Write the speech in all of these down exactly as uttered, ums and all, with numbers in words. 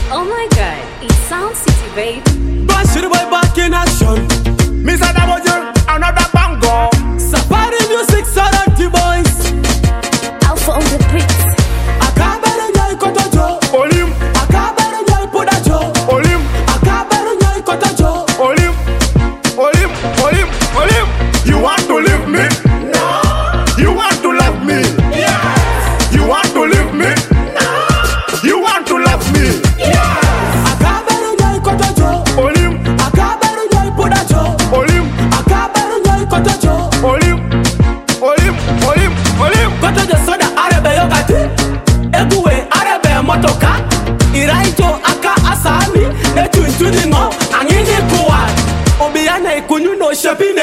Oh my god, it sounds city, babe. Bash the boy back in action. Miss Adamojo, another bango. Safari music, Sarati boys. Alpha on the beats. Akabere nyai kotojo. Olim. Akabere nyai podajo. Olim. Akabere nyai kotojo. Olim. Olim. Olim. Olim. You want to leave me? No. You want to love me? Yes. You want to leave me? No. You want to love me? Yes. Akabere nyai kotojo. Olim. Akabere nyai podajo. Olim. Akabere nyai kotojo. Olim. Olim. Olim. Olim. Kotojo soda arebe yogati. Eguwe arebe motoka. Iraito aka asami. Netu intudi ngo. Angini kuwa. Obiyane ikunyu no shepine.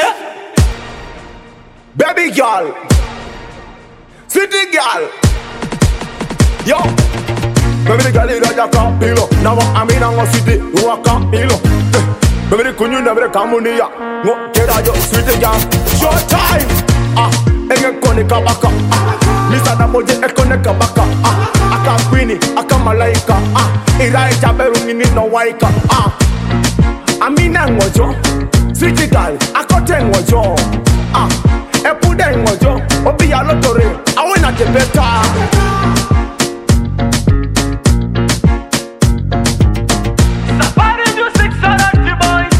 Baby girl, city girl, yo. Baby the girl is a campilo. Now I'm in a city, you are campilo. Baby the kunyu never come on here. No, get out your city girl. Short time. Ah, enge kone kabaka. Ah, Miss Adamojo ekone kabaka. Ah, aka queenie, aka malaika. Ah, irai jaberu mini no waika. Ah, amina ngojo, city girl, akote ngojo. Ah. Epude ngojo, obi ya lotore, awe na tebeta. Safari music, Sarati boys.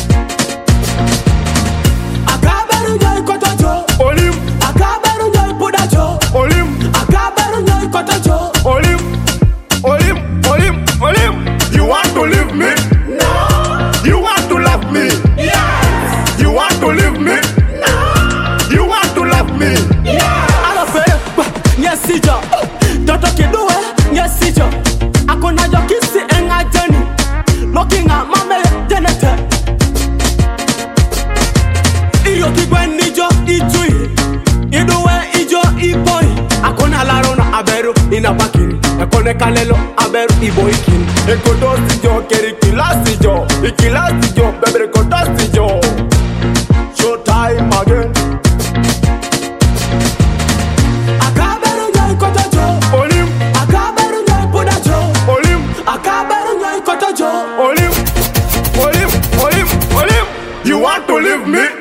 Akaberu nyai kotojo. Olim. Akaberu nyai podajo. Olim. Akaberu nyai kotojo. Olim. Olim. Olim. Olim. You want to leave me? No. You want to love me? Yes. You want to leave me? You want to love me? Yeah. Alafe, yes sijo. Toto kiduwe, yes sijo. Akona yo kisi enga jeni. Looking at mame jenete. Iyo kigwe nijo ijui. Iduwe ijo iboi. Akona larona aberu inabakini. Ekone kalelo aberu iboikin. Ekodo sijo keri kila sijo. Ikila sijo bebere kodo sijo. Show time again. Olim, Olim, Olim, Olim. You want to leave me?